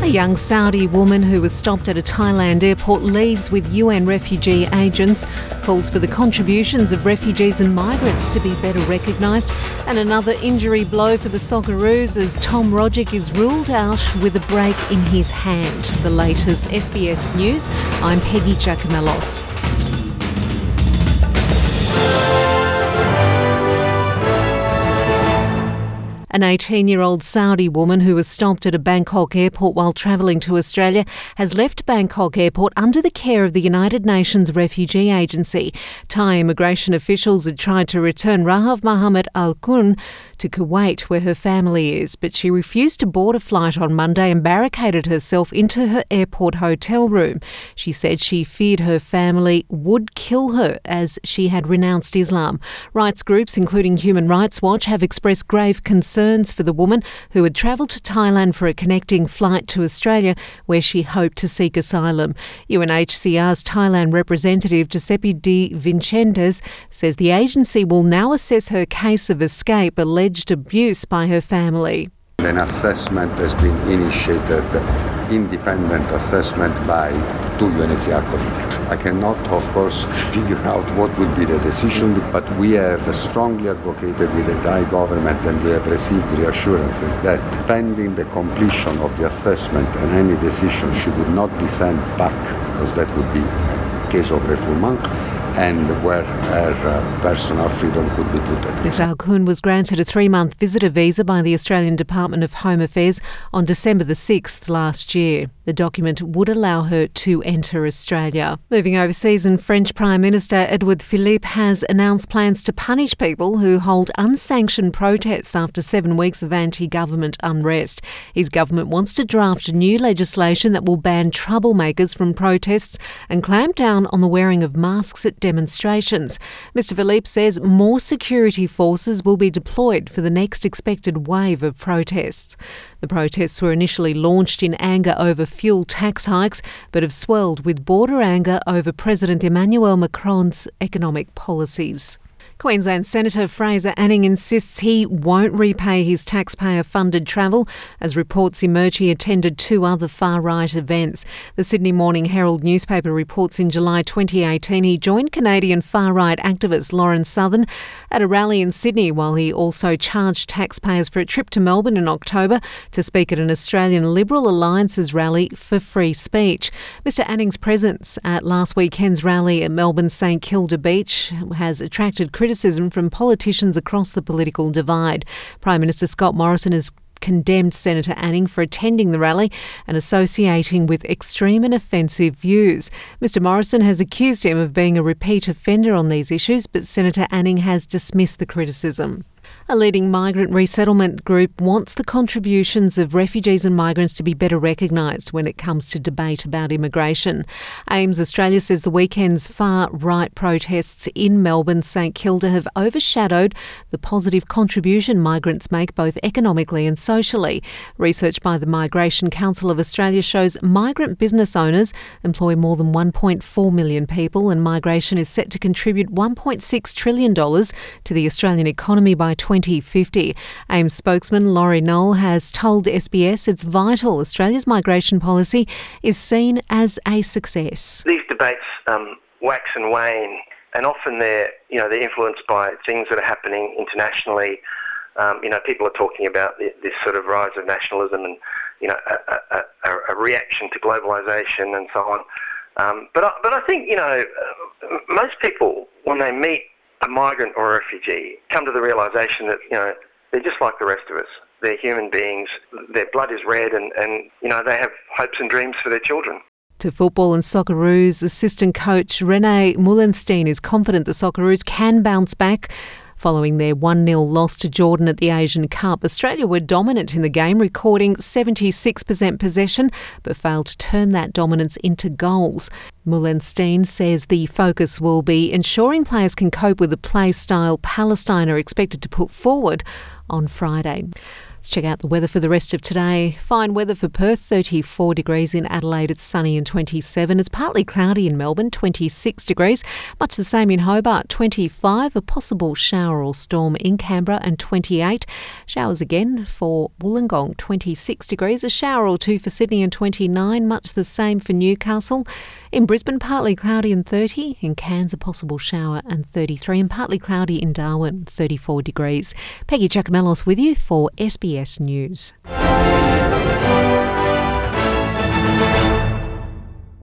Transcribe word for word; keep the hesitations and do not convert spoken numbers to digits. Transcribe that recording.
A young Saudi woman who was stopped at a Thailand airport leaves with U N refugee agents, calls for the contributions of refugees and migrants to be better recognised, and another injury blow for the Socceroos as Tom Rogic is ruled out with a break in his hand. The latest S B S News. I'm Peggy Giacomellos. An eighteen-year-old Saudi woman who was stopped at a Bangkok airport while travelling to Australia has left Bangkok airport under the care of the United Nations Refugee Agency. Thai immigration officials had tried to return Rahav Mohammed Al Kun to Kuwait, where her family is, but she refused to board a flight on Monday and barricaded herself into her airport hotel room. She said she feared her family would kill her as she had renounced Islam. Rights groups, including Human Rights Watch, have expressed grave concerns for the woman who had travelled to Thailand for a connecting flight to Australia where she hoped to seek asylum. U N H C R's Thailand representative Giuseppe De Vincentes says the agency will now assess her case of escape alleged abuse by her family. An assessment has been initiated, independent assessment by two U N H C R colleagues. I cannot, of course, figure out what will be the decision, but we have strongly advocated with the Thai government and we have received reassurances that pending the completion of the assessment and any decision, she would not be sent back because that would be a case of refoulement, and where her uh, personal freedom could be put at risk. Miz Al Kun was granted a three-month visitor visa by the Australian Department of Home Affairs on December the sixth last year. The document would allow her to enter Australia. Moving overseas, and French Prime Minister Edouard Philippe has announced plans to punish people who hold unsanctioned protests after seven weeks of anti-government unrest. His government wants to draft new legislation that will ban troublemakers from protests and clamp down on the wearing of masks at demonstrations. Mister Philippe says more security forces will be deployed for the next expected wave of protests. The protests were initially launched in anger over fuel tax hikes, but have swelled with border anger over President Emmanuel Macron's economic policies. Queensland Senator Fraser Anning insists he won't repay his taxpayer-funded travel as reports emerge he attended two other far-right events. The Sydney Morning Herald newspaper reports in July twenty eighteen he joined Canadian far-right activist Lauren Southern at a rally in Sydney, while he also charged taxpayers for a trip to Melbourne in October to speak at an Australian Liberal Alliance's rally for free speech. Mister Anning's presence at last weekend's rally at Melbourne's St Kilda Beach has attracted criticism Criticism from politicians across the political divide. Prime Minister Scott Morrison has condemned Senator Anning for attending the rally and associating with extreme and offensive views. Mister Morrison has accused him of being a repeat offender on these issues, but Senator Anning has dismissed the criticism. A leading migrant resettlement group wants the contributions of refugees and migrants to be better recognised when it comes to debate about immigration. AIMS Australia says the weekend's far-right protests in Melbourne's St Kilda have overshadowed the positive contribution migrants make both economically and socially. Research by the Migration Council of Australia shows migrant business owners employ more than one point four million people, and migration is set to contribute one point six trillion dollars to the Australian economy by twenty fifty. AIMS spokesman Laurie Knoll has told S B S it's vital Australia's migration policy is seen as a success. These debates um, wax and wane, and often they're, you know, they're influenced by things that are happening internationally. Um, you know, people are talking about this sort of rise of nationalism and, you know, a, a, a reaction to globalisation and so on. Um, but, I, but I think, you know, most people, when they meet a migrant or a refugee, come to the realisation that, you know, they're just like the rest of us. They're human beings. Their blood is red, and, and you know, they have hopes and dreams for their children. To football and Socceroos, assistant coach René Moulenstein is confident the Socceroos can bounce back. Following their one nil loss to Jordan at the Asian Cup, Australia were dominant in the game, recording seventy-six percent possession, but failed to turn that dominance into goals. Moulenstein says the focus will be ensuring players can cope with the play style Palestine are expected to put forward on Friday. Let's check out the weather for the rest of today. Fine weather for Perth, thirty-four degrees. In Adelaide, it's sunny and twenty-seven. It's partly cloudy in Melbourne, twenty-six degrees. Much the same in Hobart, twenty-five. A possible shower or storm in Canberra, and twenty-eight. Showers again for Wollongong, twenty-six degrees. A shower or two for Sydney and twenty-nine. Much the same for Newcastle. In Brisbane, partly cloudy and thirty. In Cairns, a possible shower and thirty-three. And partly cloudy in Darwin, thirty-four degrees. Peggy Giacomellos with you for S B S News.